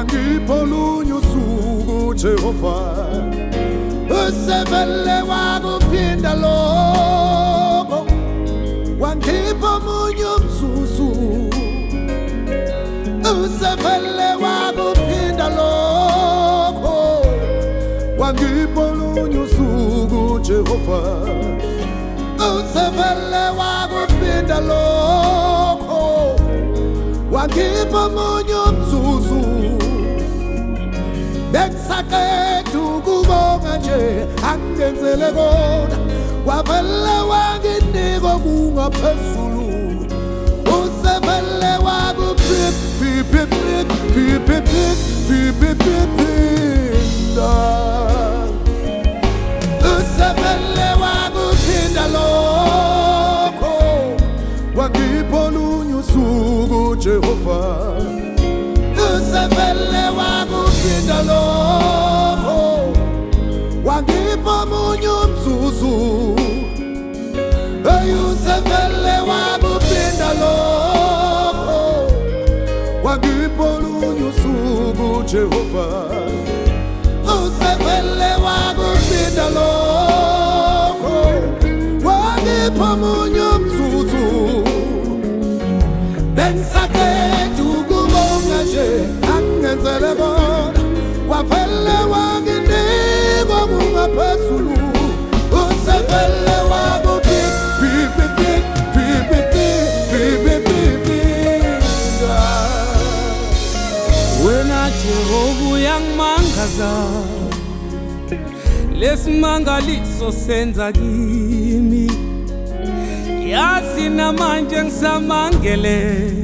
wangipha olunye usuku Jehova usevele wakuphinda lokho wangipha omunye umzuzu usevele wakuphinda lokho wangipha olunye usuku Jehova usevele wakuphinda lokho wangipha omunye umzuzu Bekusaqeda ukubonga nje angenzele kona wavele wanginika okungaphezulu usevele wakuphinda usevele wakuphinda lokho wangipha olunye usuku Jehova usevele wakuphinda lokho wangipha omunye umzuzu usevele wakuphinda lokho wangipha olunye usuku Jehova usevele wakuphinda lokho wangipha omunye umzuzu Bekusaqeda ukubonga nje angenzele kona wavele wanginika okungaphezulu usevele wakuphinda Wena Jehova uyangimangaza lesimangaliso senza kimi yazi namanje ngisamangele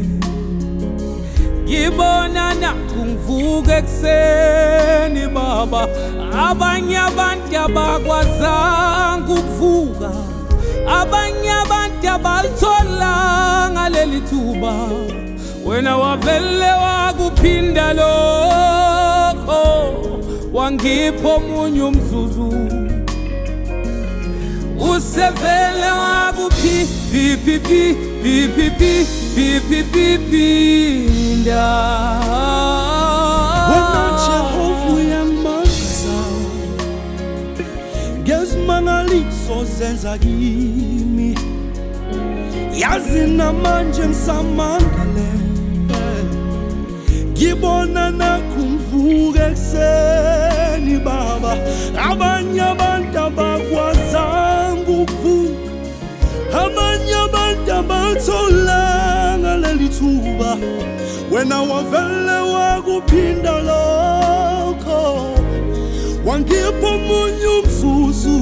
ngibona nakungivuka ekseni baba abanye abantu abakwazanga ukuvuka abanye abantu abalitholanga leli thuba wena wavele wakuphinda lokho wangipha omunye umzuzu usevele wakuphinda Wena Jehova uyangimangaza ngesimangaliso senza kimi yazi namanje ngisamangele ngibona nakungivuka ekseni baba abanye abantu abakwazanga ukuvuka abanye abantu abalitholanga leli thuba wena wavele wakuphinda lokho wangipha omunye umzuzu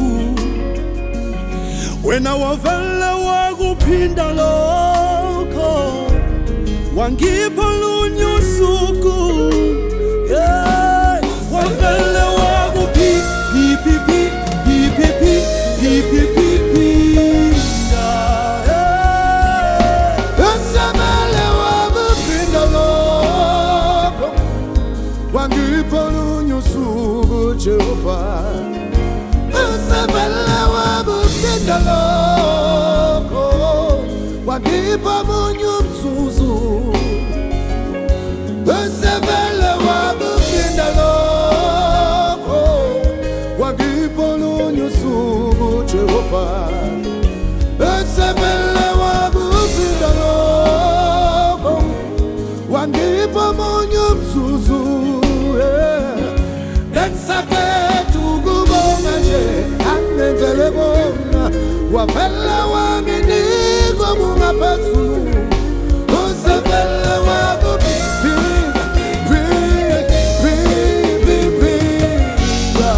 wena wavele wakuphinda lokho wangipha olunye usuku wavele wakuphinda usevele wakuphinda lokho wangipha olunye usuku Jehova usevele wakuphinda lokho wangipha omunye umzuzu usevele wakuphinda lokho wangipha olunye usuku Jehova usevele wakuphinda lokho wangipha omunye umzuzu Bekusaqeda ukubonga nje angenzele kona wavele wanginika okungaphezulu usevele wakuphinda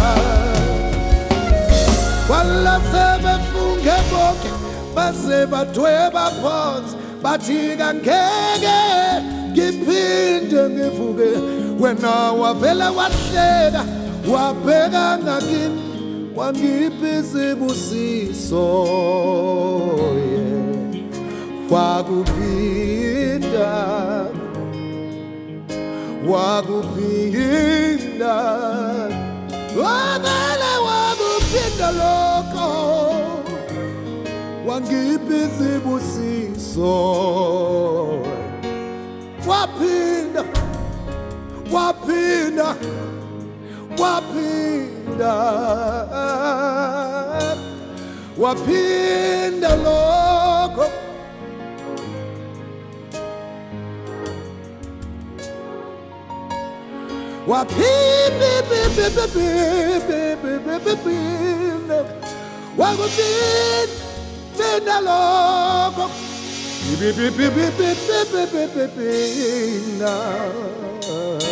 wala sebefunge bonke baze badweba phansi bathi kangeke ngiphinde ngivuke wena wavele wahleka wabheka ngakimi wangipha isibusiso wakuphinda wavele wakuphinda lokho wangipha isibusiso waphinda wapinda wapinda wapinda lokho waphinda wakuphinda lokho